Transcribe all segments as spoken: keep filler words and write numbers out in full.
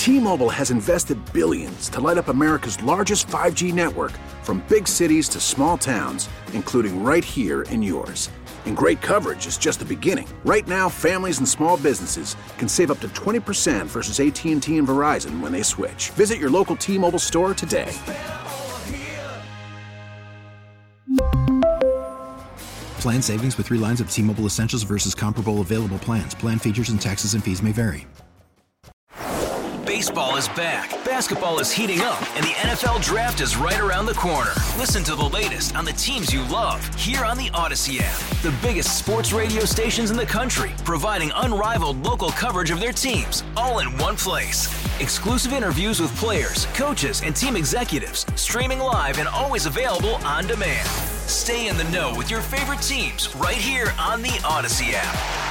T-Mobile has invested billions to light up America's largest five G network, from big cities to small towns, including right here in yours. And great coverage is just the beginning. Right now, families and small businesses can save up to twenty percent versus A T and T and Verizon when they switch. Visit your local T-Mobile store today. Plan savings with three lines of T-Mobile Essentials versus comparable available plans. Plan features and taxes and fees may vary. Baseball is back, basketball is heating up, and the N F L Draft is right around the corner. Listen to the latest on the teams you love here on the Odyssey app. The biggest sports radio stations in the country, providing unrivaled local coverage of their teams, all in one place. Exclusive interviews with players, coaches, and team executives, streaming live and always available on demand. Stay in the know with your favorite teams right here on the Odyssey app.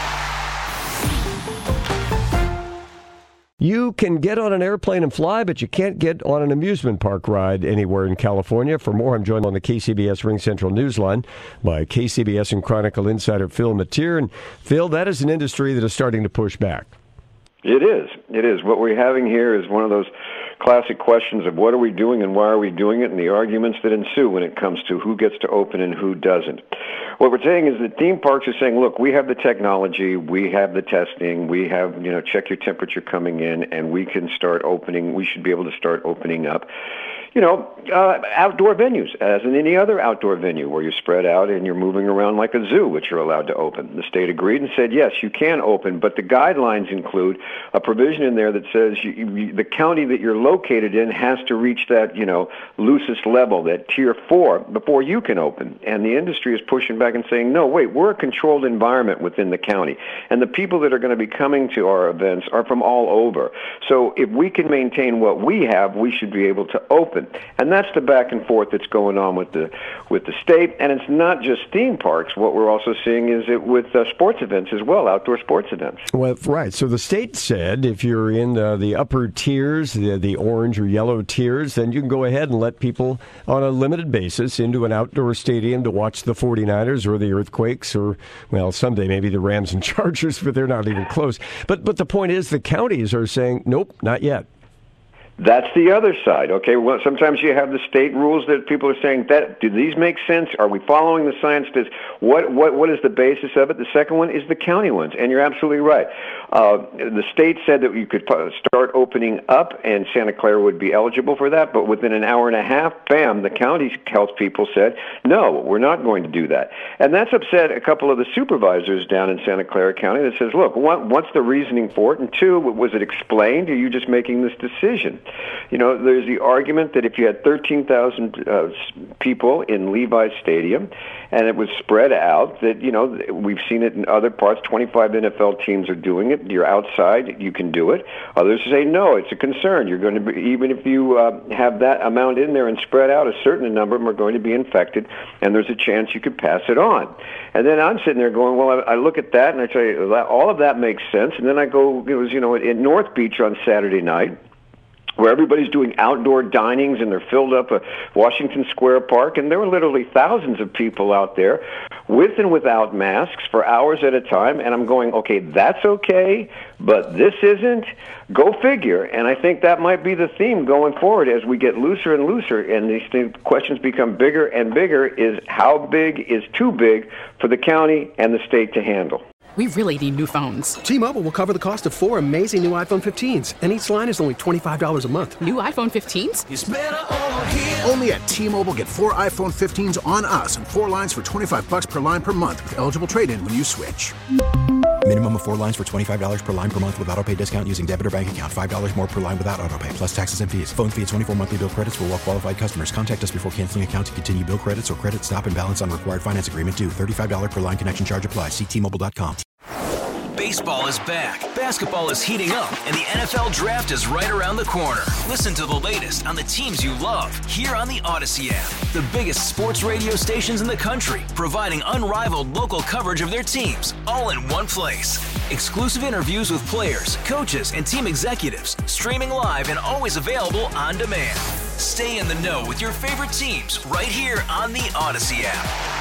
You can get on an airplane and fly, but you can't get on an amusement park ride anywhere in California. For more, I'm joined on the K C B S Ring Central Newsline by K C B S and Chronicle insider Phil Matier. And Phil, that is an industry that is starting to push back. It is. It is. What we're having here is one of those classic questions of what are we doing and why are we doing it, and the arguments that ensue when it comes to who gets to open and who doesn't. What we're saying is that theme parks are saying, look, we have the technology, we have the testing, we have, you know, check your temperature coming in, and we can start opening, we should be able to start opening up, you know, uh, outdoor venues, as in any other outdoor venue where you're spread out and you're moving around like a zoo, which you're allowed to open. The state agreed and said, yes, you can open, but the guidelines include a provision in there that says you, you, the county that you're located in has to reach that, you know, loosest level, that tier four, before you can open. And the industry is pushing back and saying, no, wait, we're a controlled environment within the county. And the people that are going to be coming to our events are from all over. So if we can maintain what we have, we should be able to open. And that's the back and forth that's going on with the with the state. And it's not just theme parks. What we're also seeing is it with uh, sports events as well, outdoor sports events. Well, right. So the state said if you're in uh, the upper tiers, the, the orange or yellow tiers, then you can go ahead and let people on a limited basis into an outdoor stadium to watch the forty-niners or the Earthquakes or, well, someday maybe the Rams and Chargers, but they're not even close. But, but the point is the counties are saying, nope, not yet. That's the other side, okay? Well, sometimes you have the state rules that people are saying, that do these make sense? Are we following the science? Does what what what is the basis of it? The second one is the county ones, and you're absolutely right. Uh, the state said that you could start opening up, and Santa Clara would be eligible for that, but within an hour and a half, bam, the county health people said, no, we're not going to do that. And that's upset a couple of the supervisors down in Santa Clara County that says, look, one, what's the reasoning for it? And two, was it explained? Are you just making this decision? You know, there's the argument that if you had thirteen thousand uh, people in Levi's Stadium and it was spread out, that, you know, we've seen it in other parts. twenty-five N F L teams are doing it. You're outside, you can do it. Others say, no, it's a concern. You're going to be, even if you uh, have that amount in there and spread out, a certain number of them are going to be infected, and there's a chance you could pass it on. And then I'm sitting there going, well, I, I look at that, and I say, all of that makes sense. And then I go, it was, you know, in North Beach on Saturday night, where everybody's doing outdoor dinings and they're filled up a Washington Square Park, and there were literally thousands of people out there with and without masks for hours at a time, and I'm going, okay, that's okay, but this isn't? Go figure. And I think that might be the theme going forward as we get looser and looser, and these things, questions become bigger and bigger, is how big is too big for the county and the state to handle? We really need new phones. T-Mobile will cover the cost of four amazing new iPhone fifteens, and each line is only twenty-five dollars a month. New iPhone fifteens? It's better over here. Only at T-Mobile, get four iPhone fifteens on us and four lines for twenty-five dollars per line per month with eligible trade-in when you switch. Minimum of four lines for twenty-five dollars per line per month with autopay discount using debit or bank account. five dollars more per line without autopay, plus taxes and fees. Phone fee at twenty-four monthly bill credits for well-qualified customers. Contact us before canceling account to continue bill credits or credit stop and balance on required finance agreement due. thirty-five dollars per line connection charge applies. See T Mobile dot com. Baseball is back, basketball is heating up, and the N F L Draft is right around the corner. Listen to the latest on the teams you love here on the Odyssey app. The biggest sports radio stations in the country, providing unrivaled local coverage of their teams, all in one place. Exclusive interviews with players, coaches, and team executives, streaming live and always available on demand. Stay in the know with your favorite teams right here on the Odyssey app.